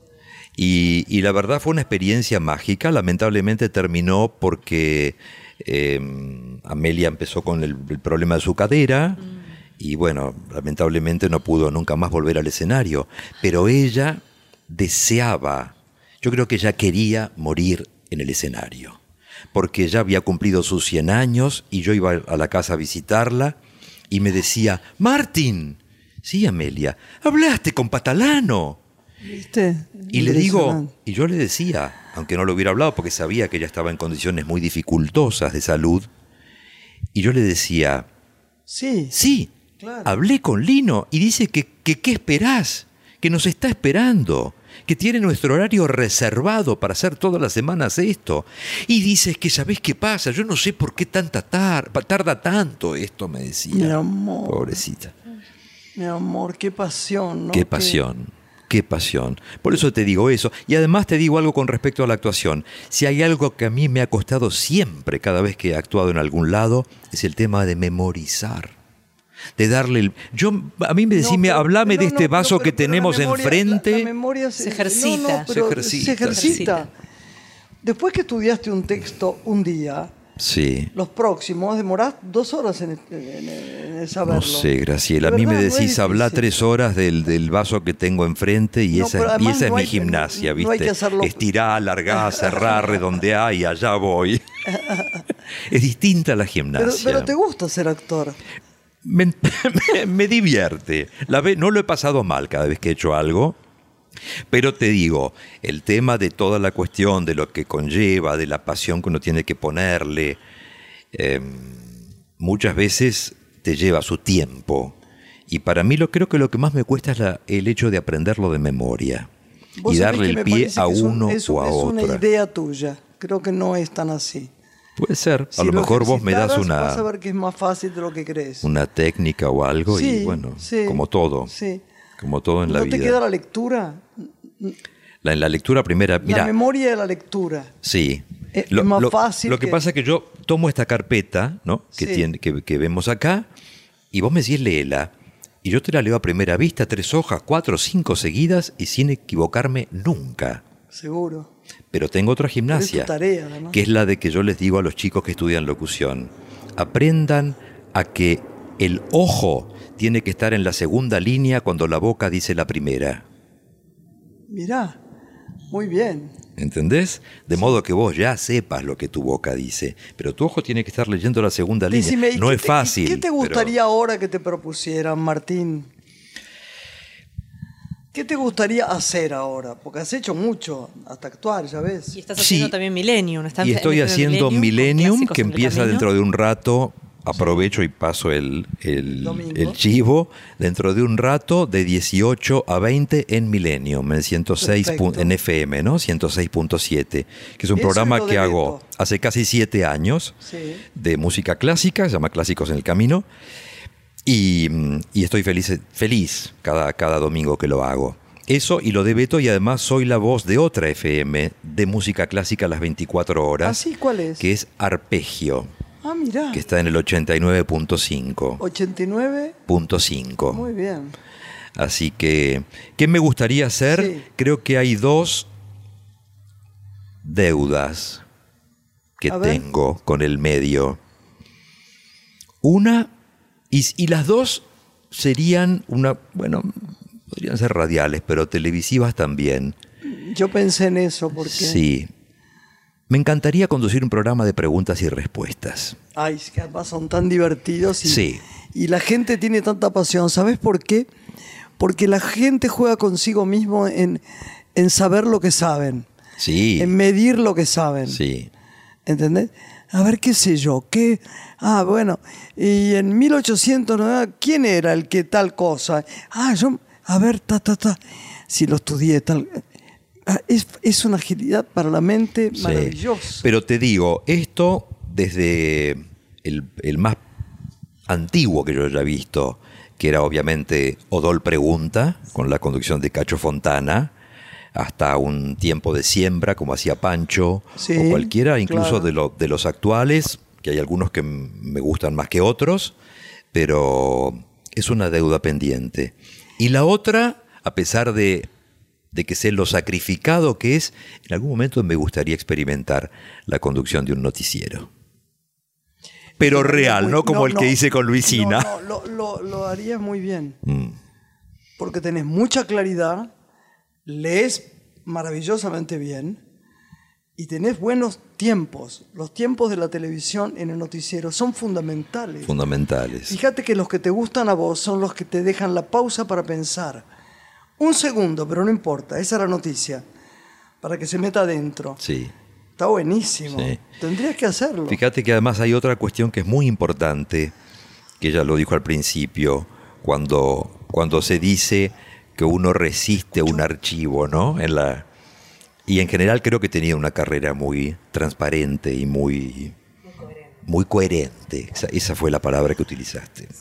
Y, y la verdad fue una experiencia mágica. Lamentablemente terminó porque eh, Amelia empezó con el, el problema de su cadera y bueno, lamentablemente no pudo nunca más volver al escenario. Pero ella deseaba, yo creo que ella quería morir en el escenario, porque ya había cumplido sus cien años y yo iba a la casa a visitarla y me decía, Martín, sí, Amelia, hablaste con Patalano. ¿Viste? Y le digo, Impresionante. y yo le decía, aunque no lo hubiera hablado porque sabía que ella estaba en condiciones muy dificultosas de salud, y yo le decía, Sí. sí, Claro. hablé con Lino y dice que, que ¿qué esperás? Que nos está esperando, que tiene nuestro horario reservado para hacer todas las semanas esto. Y dices que ¿sabés qué pasa? Yo no sé por qué tanta tar- tarda tanto esto, me decía. Mi amor. Pobrecita. Mi amor, qué pasión, ¿no? Qué pasión, qué pasión. Por eso te digo eso. Y además te digo algo con respecto a la actuación. Si hay algo que a mí me ha costado siempre, cada vez que he actuado en algún lado, es el tema de memorizar. De darle el... Yo, a mí me No, decís, pero- enfrente no, de este no, vaso pero- que pero la tenemos memoria- enfrente. la- la memoria Se ejercita. no, no, pero Se ejercita. se ejercita. Ejercita. Después que estudiaste un texto un día, Sí. los próximos demorás dos horas en, en- en saberlo. No sé, Graciela. A De mí me verdad, no es decís, habla difícil. tres horas del, del vaso que tengo enfrente y No, esa, pero y además esa es no mi hay- gimnasia, no ¿viste? hay que hacerlo- Estirar, alargar, cerrar, redondear y allá voy. Es distinta la Pero, gimnasia. pero te gusta ser actor. Me, me- me divierte. La ve- no lo he pasado mal cada vez que he hecho algo, pero te digo, el tema de toda la cuestión, de lo que conlleva, de la pasión que uno tiene que ponerle, eh, muchas veces te lleva su tiempo. Y para mí lo creo que lo que más me cuesta es la- el hecho de aprenderlo de memoria Vos y sabés darle que el me pie parece a que es un- uno es, o a es otra. una idea tuya. Creo que no es tan así. Puede ser. A Si lo mejor vos me das ejercitaras, vas a una, ver que es más fácil de lo que crees. una técnica o algo y Sí, bueno, sí, como todo. sí. Como todo en la ¿No vida. te queda la lectura? La, en la lectura primera, La mira, memoria de la lectura. sí. Es- es más fácil Lo que que- pasa es que yo tomo esta carpeta, ¿no? Que, Sí. tiene, que, que vemos acá, y vos me decís léela, y yo te la leo a primera vista, tres hojas, cuatro, cinco seguidas, y sin equivocarme nunca. Seguro. Pero tengo otra gimnasia, Es tu tarea, además. que es la de que yo les digo a los chicos que estudian locución. Aprendan a que el ojo tiene que estar en la segunda línea cuando la boca dice la primera. Mirá, muy bien. ¿Entendés? De modo que vos ya sepas lo que tu boca dice, pero tu ojo tiene que estar leyendo la segunda Decime, línea. ¿y No qué es te- fácil. ¿Qué te pero- gustaría ahora que te propusieran, Martín? ¿Qué te gustaría hacer ahora? Porque has hecho mucho hasta actuar, ya ves. Y estás haciendo Sí. también Millennium. ¿estás Y en- estoy en haciendo con Millennium, clásicos que en el empieza camino? dentro de un rato. Aprovecho y paso el, el, Domingo. el chivo. Dentro de un rato, de dieciocho a veinte en Millennium, en ciento seis Perfecto. pu- en F M, ¿no? ciento seis punto siete, que es un Eso programa es lo que de hago Beto. hace casi siete años, Sí. de música clásica, se llama Clásicos en el Camino. Y, mm, y estoy feliz, feliz cada, cada domingo que lo hago. Eso y lo de Beto, y además soy la voz de otra F M de música clásica a las veinticuatro horas. ¿Ah, sí? ¿Cuál es? Que es Arpegio, Ah, mirá. que está en el ochenta y nueve punto cinco. ochenta y nueve. Punto cinco. Muy bien. Así que, ¿qué me gustaría hacer? Sí. Creo que hay dos deudas que A ver. tengo con el medio. Una, y, y las dos serían una, bueno, podrían ser radiales, pero televisivas también. Yo pensé en eso porque... Sí. Me encantaría conducir un programa de preguntas y respuestas. Ay, es que además son tan divertidos y, Sí. y la gente tiene tanta pasión. ¿Sabes por qué? Porque la gente juega consigo mismo en, en saber lo que saben, Sí. en medir lo que saben. Sí. ¿Entendés? A ver, qué sé yo, qué... Ah, bueno, y en mil ochocientos nueve, ¿quién era el que tal cosa? Ah, yo... A ver, ta, ta, ta. Si lo estudié, tal... Ah, es, es una agilidad para la mente Sí. maravillosa. Pero te digo, esto desde el, el más antiguo que yo haya visto, que era obviamente Odol Pregunta, con la conducción de Cacho Fontana, hasta un tiempo de siembra, como hacía Pancho, Sí, o cualquiera, incluso claro. de, lo- de los actuales, que hay algunos que m- me gustan más que otros, pero es una deuda pendiente. Y la otra, a pesar de, de que sé lo sacrificado que es, en algún momento me gustaría experimentar la conducción de un noticiero. Pero real, no como el que hice con Luisina. No, no, lo, lo, lo harías muy bien. Mm. Porque tenés mucha claridad, lees maravillosamente bien y tenés buenos tiempos. Los tiempos de la televisión en el noticiero son fundamentales. Fundamentales. Fíjate que los que te gustan a vos son los que te dejan la pausa para pensar. Un segundo, pero no importa, esa es la noticia. Para que se meta adentro. Sí. Está buenísimo. Sí. Tendrías que hacerlo. Fíjate que además hay otra cuestión que es muy importante, que ella lo dijo al principio, cuando, cuando se dice que uno resiste un archivo, ¿no? En la, y en general creo que tenía una carrera muy transparente y muy, muy coherente. Esa, esa fue la palabra que utilizaste.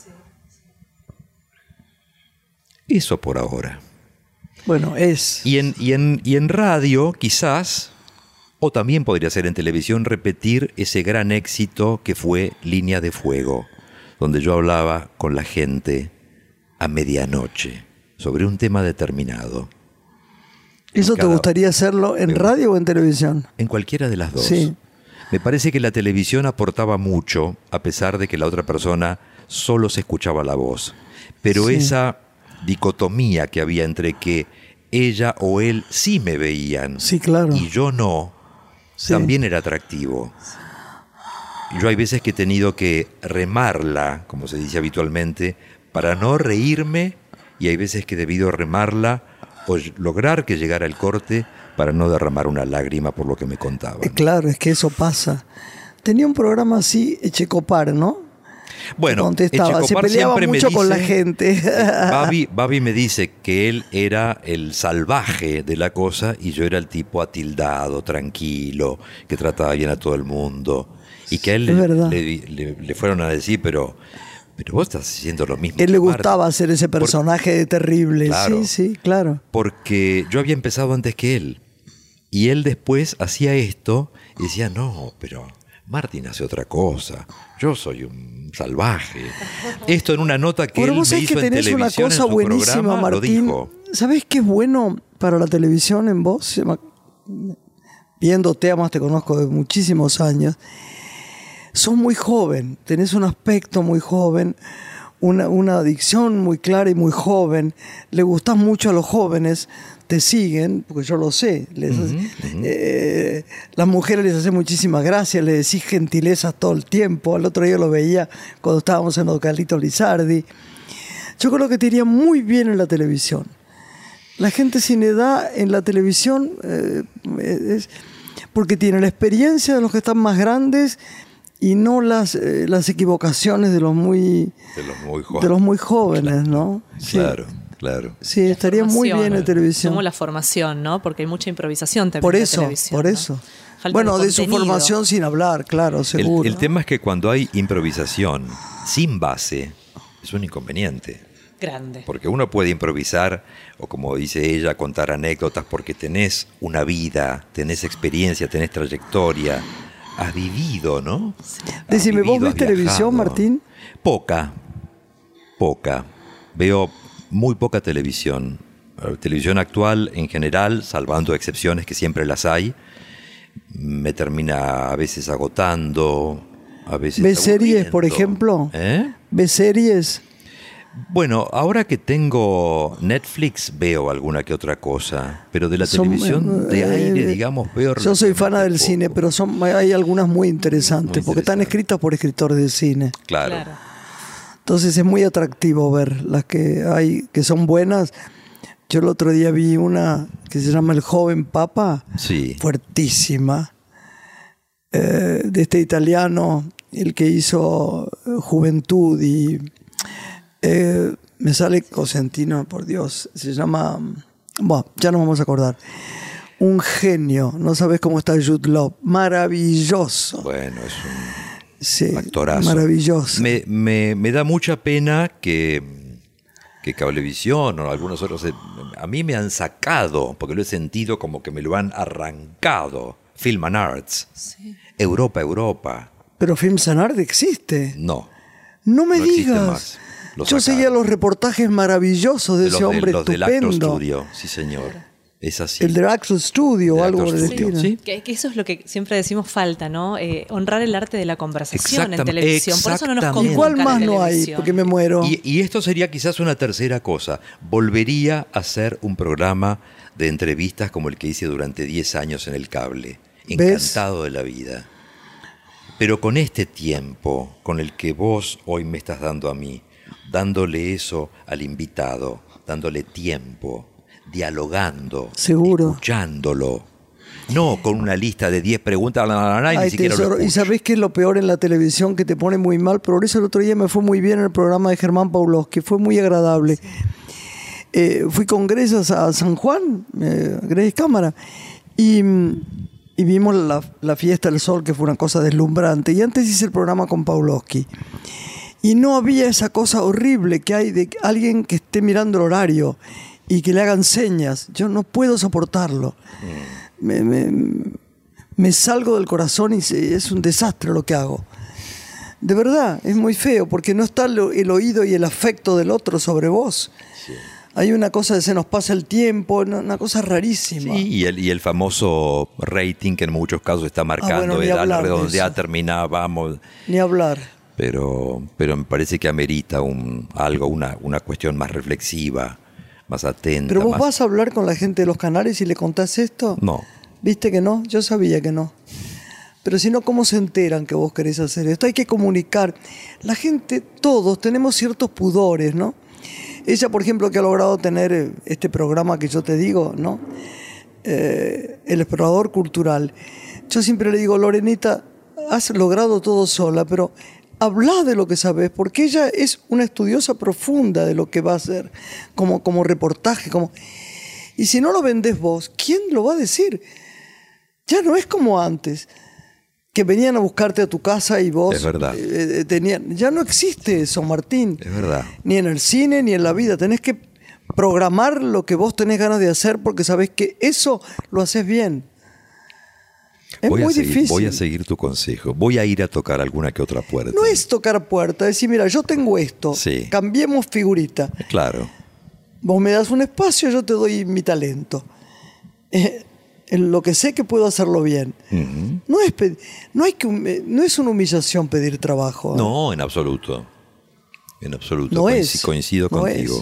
Eso por ahora. Bueno, es... Y en, y en, y en radio, quizás, o también podría ser en televisión, repetir ese gran éxito que fue Línea de Fuego, donde yo hablaba con la gente a medianoche sobre un tema determinado. ¿Eso te cada- gustaría hacerlo en Me- radio o en televisión? En cualquiera de las dos. Sí. Me parece que la televisión aportaba mucho, a pesar de que la otra persona solo se escuchaba la voz. Pero Sí. esa dicotomía que había entre que ella o él sí me veían Sí, claro. y yo no, Sí. también era atractivo. Yo hay veces que he tenido que remarla, como se dice habitualmente, para no reírme, y hay veces que he debido remarla o ll- lograr que llegara el corte para no derramar una lágrima por lo que me contaban. Eh, Claro, es que eso pasa. Tenía un programa así, Echecopar, ¿no? Bueno, Contestaba, se Echecopar peleaba siempre me mucho con la dice- gente. Babi, Babi me dice que él era el salvaje de la cosa y yo era el tipo atildado, tranquilo, que trataba bien a todo el mundo. Y que a él Es le, verdad. le- le- le fueron a decir, pero, pero vos estás haciendo lo mismo. Él que le Marta". gustaba hacer ese Por- personaje terrible. Claro. Sí, sí, claro. Porque yo había empezado antes que él. Y él después hacía esto y decía, no, pero Martín hace otra cosa. Yo soy un salvaje. Esto en una nota que Ahora él vos me sabés hizo que en tenés una televisión en cosa su buenísima, programa, lo Martín. dijo. ¿Sabés qué es bueno para la televisión en vos? Se me- viéndote, además te conozco de muchísimos años, sos muy joven, tenés un aspecto muy joven, una, una adicción muy clara y muy joven, le gustás mucho a los jóvenes, te siguen, porque yo lo sé, les, uh-huh, uh-huh. Eh, las mujeres les hacen muchísimas gracias, les decís gentilezas todo el tiempo. El otro día lo veía cuando estábamos en los Carlitos Lizardi. Yo creo que te iría muy bien en la televisión. La gente sin edad en la televisión eh, es porque tiene la experiencia de los que están más grandes y no las, eh, las equivocaciones de los muy, de los muy, jo- de los muy jóvenes, ¿no? Claro. Sí. Claro. Sí, estaría muy bien en televisión. Como la formación, ¿no? Porque hay mucha improvisación también por en eso, la televisión. Por ¿no? eso, Falta bueno, de de su formación sin hablar, claro, seguro. El, el tema es que cuando hay improvisación sin base, es un inconveniente. Grande. Porque uno puede improvisar, o como dice ella, contar anécdotas porque tenés una vida, tenés experiencia, tenés trayectoria, has vivido, ¿no? Sí. Decime, ¿vos ves televisión, Martín? Poca, poca. Veo muy poca televisión. La televisión actual, en general, salvando excepciones que siempre las hay, me termina a veces agotando, a veces ¿Ves series, por aburriendo. ejemplo? ¿Eh? ¿Ves series? Bueno, ahora que tengo Netflix veo alguna que otra cosa, pero de la Son, televisión de eh, aire, digamos, veo... Yo soy fana del poco. cine, pero son, hay algunas muy interesantes, Muy porque están interesante. escritas por escritores de cine. Claro. Claro. Entonces es muy atractivo ver las que hay, que son buenas. Yo el otro día vi una que se llama El Joven Papa, Sí. fuertísima, eh, de este italiano, el que hizo Juventud y eh, me sale Cosentino, por Dios, se llama, bueno, ya nos vamos a acordar. Un genio, no sabes cómo está Jude Law, maravilloso. Bueno, es un... Sí, actorazo. maravilloso. Me, me, me da mucha pena que, que Cablevisión o algunos otros eh, a mí me han sacado, porque lo he sentido como que me lo han arrancado. Film and Arts. Sí. Europa, Europa. Pero Films and Art existe. No. No me No existe digas. más. Lo Yo sacaron. seguía los reportajes maravillosos de Los ese de- hombre los del Actor estupendo. Studio, sí señor. Es así. El de Actor Studio o Del algo Actor por el Studio, estilo. sí. Que, que eso es lo que siempre decimos falta, ¿no? Eh, honrar el arte de la conversación en Exactam- televisión. Por eso no nos exactamente. ¿Y cuál convocan más en no hay? televisión. Porque me muero. Y, y esto sería quizás una tercera cosa. Volvería a hacer un programa de entrevistas como el que hice durante diez años en el cable. ¿Ves? Encantado de la vida. Pero con este tiempo, con el que vos hoy me estás dando a mí, dándole eso al invitado, dándole tiempo, dialogando, Seguro. escuchándolo. No con una lista de diez preguntas, bla, bla, bla, y ni Ay, siquiera lo tesoro, ¿y escucho. sabés qué es lo peor en la televisión que te pone muy mal? Por eso el otro día me fue muy bien en el programa de Germán Pawlowski, fue muy agradable. Eh, fui con Grace a San Juan, eh, Grace Cámara, y, y vimos la, la Fiesta del Sol, que fue una cosa deslumbrante. Y antes hice el programa con Pawlowski. Y no había esa cosa horrible que hay de alguien que esté mirando el horario y que le hagan señas. Yo no puedo soportarlo. Me, me, me salgo del corazón y se, es un desastre lo que hago. De verdad, es muy feo porque no está el, el oído y el afecto del otro sobre vos. Sí. Hay una cosa de se nos pasa el tiempo, una, una cosa rarísima. Sí, y el, y el famoso rating que en muchos casos está marcando, Ah, bueno, ni edad, hablar de redondeada, eso. terminada, vamos. Ni hablar. Pero, pero me parece que amerita un, algo, una, una cuestión más reflexiva, más atenta. Pero vos más... vas a hablar con la gente de los canales y le contás esto. No. ¿Viste que no? Yo sabía que no. Pero si no, ¿cómo se enteran que vos querés hacer esto? Hay que comunicar. La gente, todos, tenemos ciertos pudores, ¿no? Ella, por ejemplo, que ha logrado tener este programa que yo te digo, ¿no? Eh, el explorador cultural. Yo siempre le digo, Lorenita, has logrado todo sola, pero habla de lo que sabes, porque ella es una estudiosa profunda de lo que va a hacer, como, como reportaje, como... Y si no lo vendés vos, ¿quién lo va a decir? Ya no es como antes, que venían a buscarte a tu casa y vos... Es verdad. Eh, tenían, ya no existe eso, Martín. Es verdad. Ni en el cine, ni en la vida. Tenés que programar lo que vos tenés ganas de hacer porque sabés que eso lo haces bien. Es voy muy a seguir, difícil. Voy a seguir tu consejo. Voy a ir a tocar alguna que otra puerta. No es tocar puerta, es decir, mira, yo tengo esto, Sí. cambiemos figurita. Claro. Vos me das un espacio, yo te doy mi talento. Eh, en lo que sé que puedo hacerlo bien. Uh-huh. No es, no, hay que, no es una humillación pedir trabajo. No, en absoluto. En absoluto. No Coinc- es. Coincido no contigo. Es.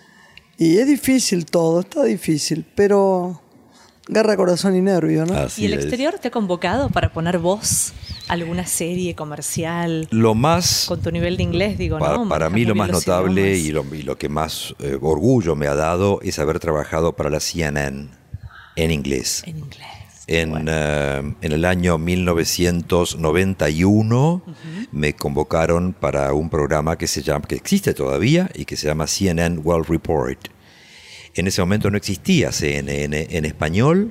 Y es difícil todo, está difícil, pero garra, corazón y nervio, ¿no? Así ¿Y el es. exterior te ha convocado para poner voz a alguna serie comercial? Lo más... Con tu nivel de inglés, digo, para, ¿no? Para Manejas mí muy lo bien más los notable idiomas. y lo, y lo que más eh, orgullo me ha dado es haber trabajado para la C N N en inglés. En inglés. En, Bueno. uh, en el año mil novecientos noventa y uno uh-huh. me convocaron para un programa que se llama, que existe todavía y que se llama C N N World Report. En ese momento no existía C N N en español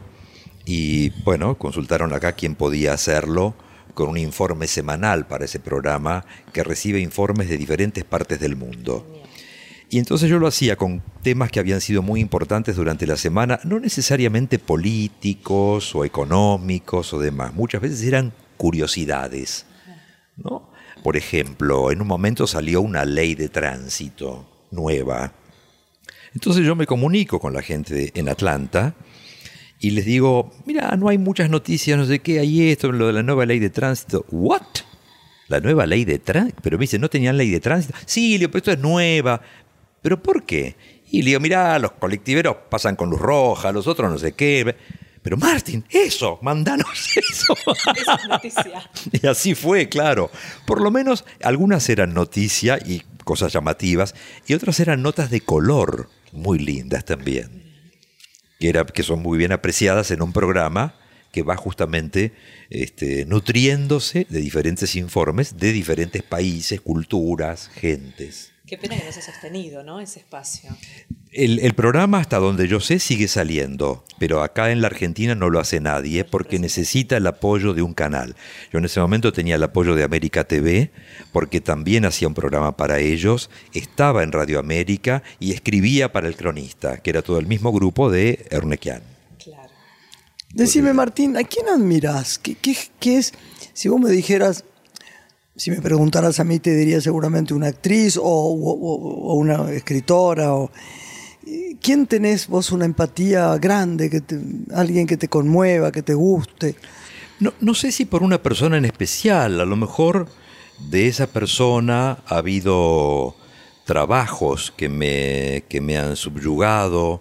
y bueno, consultaron acá quién podía hacerlo con un informe semanal para ese programa que recibe informes de diferentes partes del mundo. Y entonces yo lo hacía con temas que habían sido muy importantes durante la semana, no necesariamente políticos o económicos o demás, muchas veces eran curiosidades, ¿no? Por ejemplo, en un momento salió una ley de tránsito nueva. Entonces yo me comunico con la gente de, en Atlanta y les digo, mira, no hay muchas noticias, no sé qué, hay esto, lo de la nueva ley de tránsito. ¿What? ¿La nueva ley de tránsito? Pero me dicen, ¿no tenían ley de tránsito? Sí, le digo, pero esto es nueva. ¿Pero por qué? Y le digo, mirá, los colectiveros pasan con luz roja, los otros no sé qué. Pero Martín, eso, mandanos eso. Esa es noticia. Y así fue, claro. Por lo menos algunas eran noticia y cosas llamativas, y otras eran notas de color, muy lindas también, que, era, que son muy bien apreciadas en un programa que va justamente este, nutriéndose de diferentes informes de diferentes países, culturas, gentes. Qué pena que no se ha sostenido, ¿no? Ese espacio. El, el programa, hasta donde yo sé, sigue saliendo, pero acá en la Argentina no lo hace nadie porque necesita el apoyo de un canal. Yo en ese momento tenía el apoyo de América T V porque también hacía un programa para ellos, estaba en Radio América y escribía para El Cronista, que era todo el mismo grupo de Ernequian. Claro. Decime, Martín, ¿a quién admirás? ¿Qué, qué, qué es? Si vos me dijeras, si me preguntaras a mí, te diría seguramente una actriz o, o, o una escritora. O, ¿quién tenés vos una empatía grande? Que te, alguien que te conmueva, que te guste. No, no sé si por una persona en especial. A lo mejor de esa persona ha habido trabajos que me, que me han subyugado.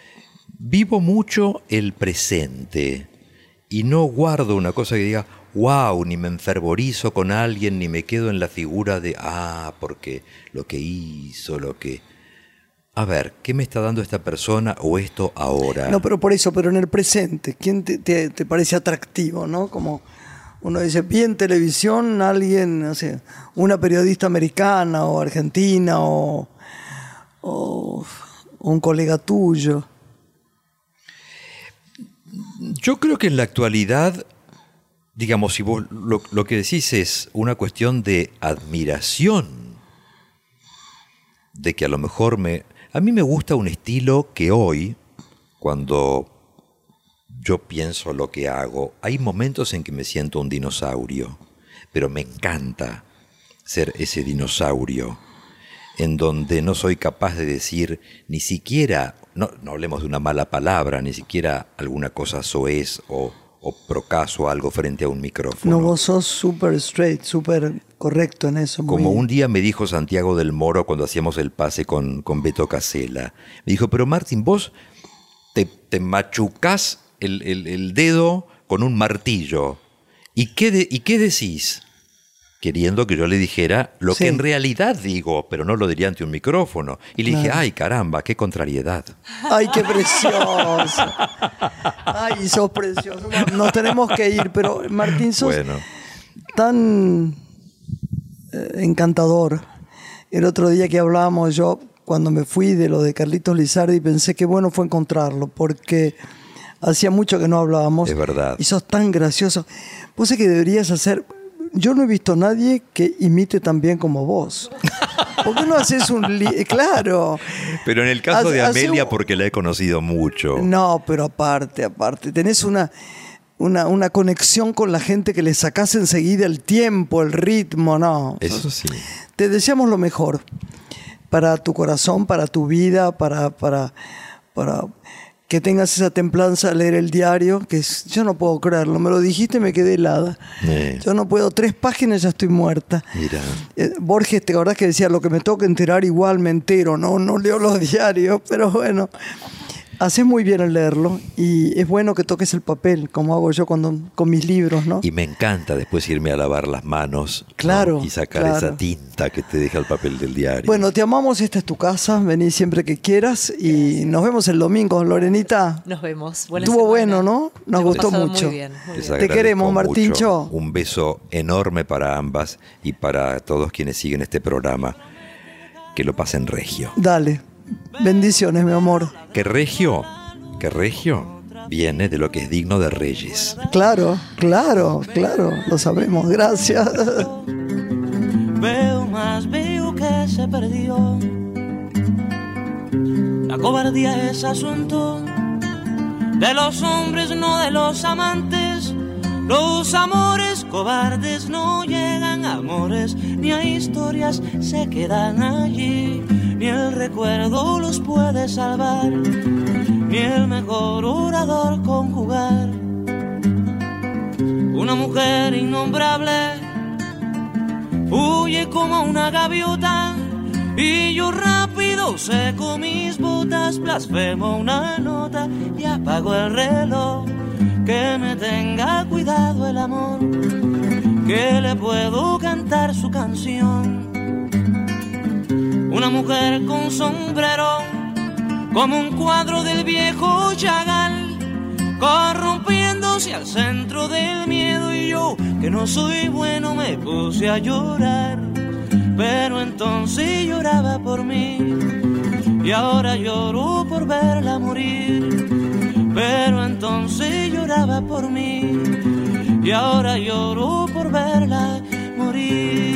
Vivo mucho el presente y no guardo una cosa que diga, wow, ni me enfervorizo con alguien, ni me quedo en la figura de, ah, porque lo que hizo, lo que... A ver, ¿qué me está dando esta persona o esto ahora? No, pero por eso, pero en el presente, ¿quién te, te, te parece atractivo, no? Como uno dice, vi en televisión alguien, no sé, una periodista americana o argentina o, o un colega tuyo. Yo creo que en la actualidad, digamos, si vos lo, lo que decís es una cuestión de admiración, de que a lo mejor me... A mí me gusta un estilo que hoy, cuando yo pienso lo que hago, hay momentos en que me siento un dinosaurio, pero me encanta ser ese dinosaurio, en donde no soy capaz de decir ni siquiera, no, no hablemos de una mala palabra, ni siquiera alguna cosa soez o, o procaso algo frente a un micrófono. No, vos sos súper straight, súper correcto en eso. Como muy... un día me dijo Santiago del Moro cuando hacíamos el pase con, con Beto Casella. Me dijo, pero Martín, vos te, te machucás el, el, el dedo con un martillo. ¿Y qué, de, ¿Y qué decís? Queriendo que yo le dijera lo Sí. que en realidad digo, pero no lo diría ante un micrófono. Y le dije, Claro. ay, caramba, qué contrariedad. ¡Ay, qué precioso! ¡Ay, sos precioso! Nos tenemos que ir, pero Martín, sos Bueno, tan eh, encantador. El otro día que hablábamos, yo cuando me fui de lo de Carlitos Lizardi, pensé que bueno fue encontrarlo, porque hacía mucho que no hablábamos. Es verdad. Y sos tan gracioso. Vos sé que deberías hacer... Yo no he visto a nadie que imite tan bien como vos. ¿Por qué no haces un... Li... Claro. pero en el caso Hace- de hace Amelia, un- porque la he conocido mucho. No, pero aparte, aparte. Tenés una, una, una conexión con la gente que le sacás enseguida el tiempo, el ritmo, no. Eso sí. Te deseamos lo mejor para tu corazón, para tu vida, para, para, para que tengas esa templanza a leer el diario, que es, yo no puedo creerlo, me lo dijiste y me quedé helada. Eh. Yo no puedo, tres páginas ya estoy muerta. Mira. Eh, Borges, te acordás que decía, lo que me toca enterar igual me entero, no, no leo los diarios, pero bueno, haces muy bien en leerlo y es bueno que toques el papel, como hago yo cuando, con mis libros, ¿no? Y me encanta después irme a lavar las manos, claro, ¿no? Y sacar claro. esa tinta que te deja el papel del diario. Bueno, te amamos, esta es tu casa, vení siempre que quieras y nos vemos el domingo, Lorenita. Nos vemos. Buena Estuvo semana. bueno, ¿no? Nos Hemos gustó pasado mucho. Muy bien, muy Les bien. Te queremos, agradezco Martincho. mucho. Un beso enorme para ambas y para todos quienes siguen este programa. Que lo pasen regio. Dale, bendiciones, mi amor. Que regio, que regio viene de lo que es digno de reyes. Claro, claro, claro, lo sabemos, gracias. Veo más, veo que se perdió. La cobardía es asunto de los hombres, no de los amantes. Los amores cobardes no llegan a amores, ni a historias se quedan allí. Ni el recuerdo los puede salvar, ni el mejor orador conjugar. Una mujer innombrable huye como una gaviota, y yo rápido seco mis botas, blasfemo una nota y apago el reloj. Que me tenga cuidado el amor, que le puedo cantar su canción. Una mujer con sombrero, como un cuadro del viejo Chagall, corrompiéndose al centro del miedo, y yo, que no soy bueno, me puse a llorar. Pero entonces lloraba por mí, y ahora lloro por verla morir. Pero entonces lloraba por mí, y ahora lloro por verla morir.